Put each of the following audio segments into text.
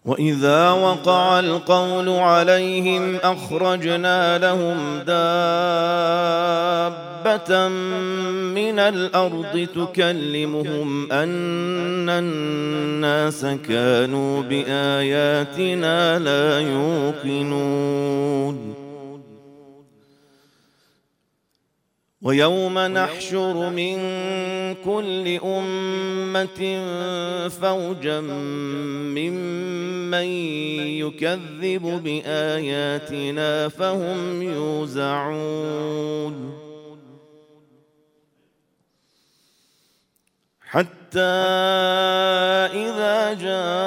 وإذا وقع القول عليهم أخرجنا لهم دابة من الأرض تكلمهم أن الناس كانوا بآياتنا لا يوقنون ويوم نحشر من كل أمة فوجا ممن يكذب بآياتنا فهم يوزعون حتى إذا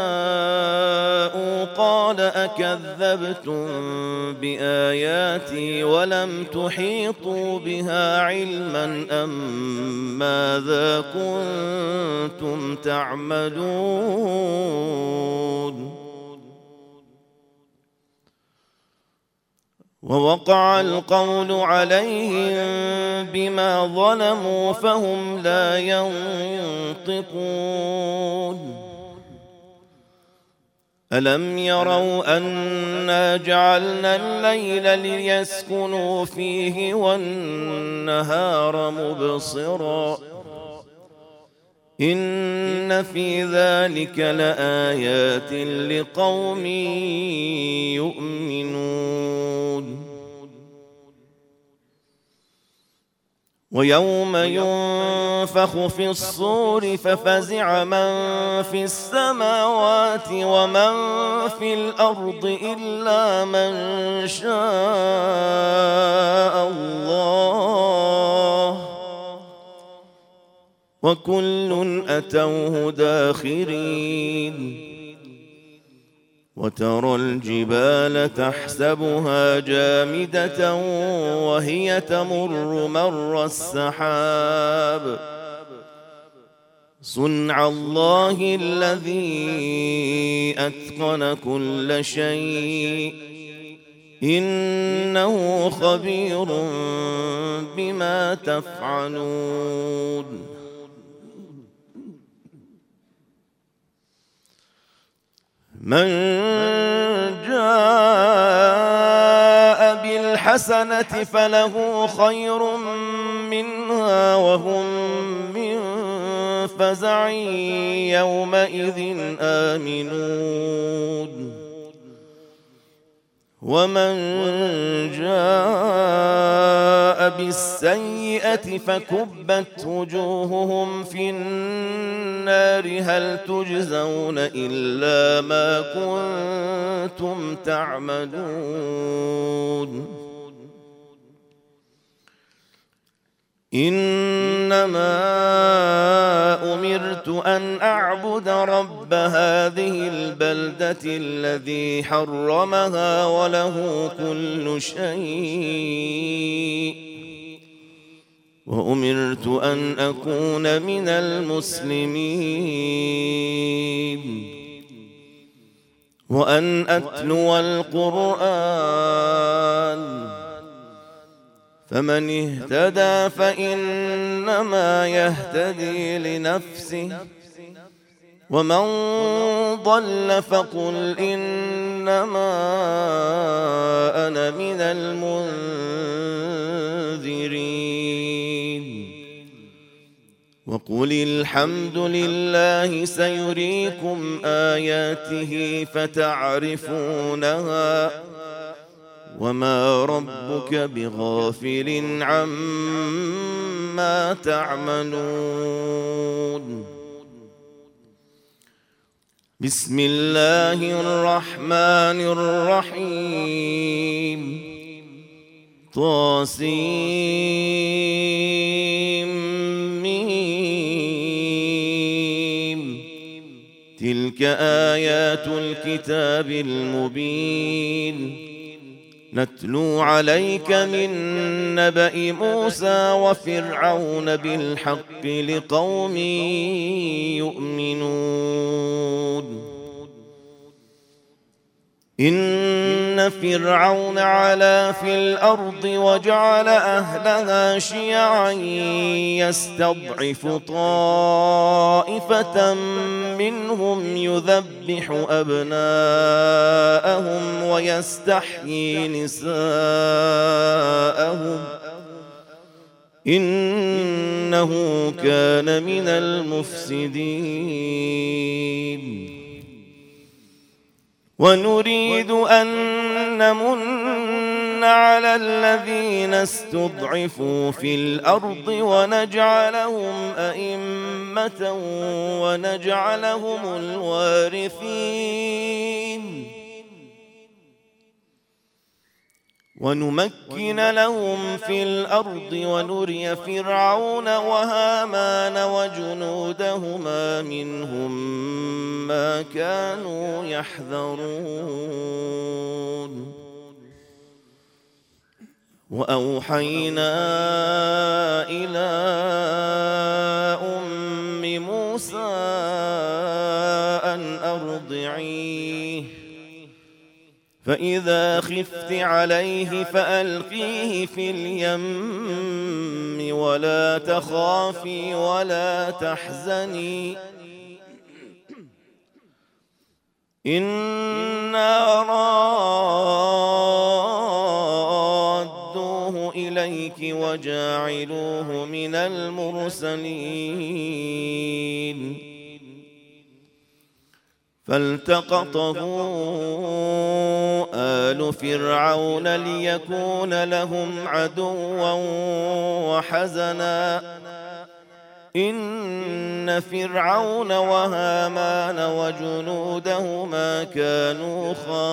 جاءوا قال أكذبتم بآياتي ولم تحيطوا بها علما أم ماذا كنتم تعملون ووقع القول عليهم بما ظلموا فهم لا ينطقون ألم يروا أنا جعلنا الليل ليسكنوا فيه والنهار مبصرا إن في ذلك لآيات لقوم يؤمنون ويوم ينفخ في الصور ففزع من في السماوات ومن في الأرض إلا من شاء الله وكل أتوه داخرين وترى الجبال تحسبها جامدة وهي تمر مر السحاب صنع الله الذي أتقن كل شيء إنه خبير بما تفعلون من جاء بالحسنة فله خير منها وهم من فزع يومئذ آمنون ومن جاء بالسيئة فكبت وجوههم في النار هل تجزون إلا ما كنتم تعملون إنما أمرت أن أعبد رب هذه البلدة الذي حرمها وله كل شيء وأمرت أن أكون من المسلمين وأن أتلو القرآن فمن اهتدى فإنما يهتدي لنفسه ومن ضل فقل إنما أنا من المنذرين وقل الحمد لله سيريكم آياته فتعرفونها وما ربك بغافل عما تعملون بسم الله الرحمن الرحيم طاسيم تلك آيات الكتاب المبين نتلو عليك من نبأ موسى وفرعون بالحق لقوم يؤمنون إن فرعون علا في الأرض وجعل أهلها شيعا يستضعف طائفة منهم يذبح أبناءهم ويستحيي نساءهم إنه كان من المفسدين ونريد أن نمن على الذين استضعفوا في الأرض ونجعلهم أئمة ونجعلهم الوارثين ونمكن لهم في الأرض ونري فرعون وهامان وجنودهما منهم ما كانوا يحذرون وأوحينا إلى أم موسى أن أرضعيه فإذا خفت عليه فألقيه في اليم ولا تخافي ولا تحزني إنا رادوه إليك وجاعلوه من المرسلين فالتقطه آل فرعون ليكون لهم عدوا وحزنا إن فرعون وهامان وجنودهما كانوا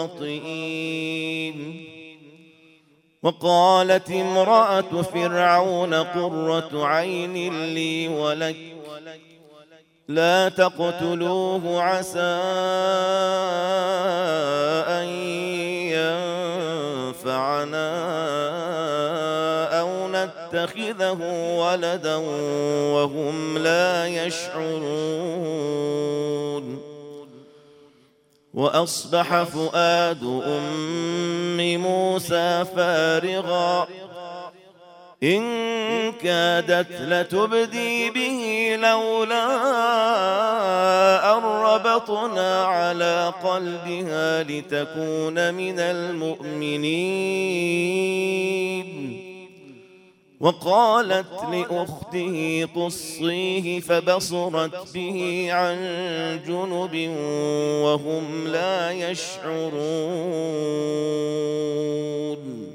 خاطئين وقالت امرأة فرعون قرة عين لي ولك لا تقتلوه عسى أن ينفعنا أو نتخذه ولدا وهم لا يشعرون وأصبح فؤاد أم موسى فارغا إن كادت لتبدي به لولا أن ربطنا على قلبها لتكون من المؤمنين وقالت لأخته قصيه فبصرت به عن جنب وهم لا يشعرون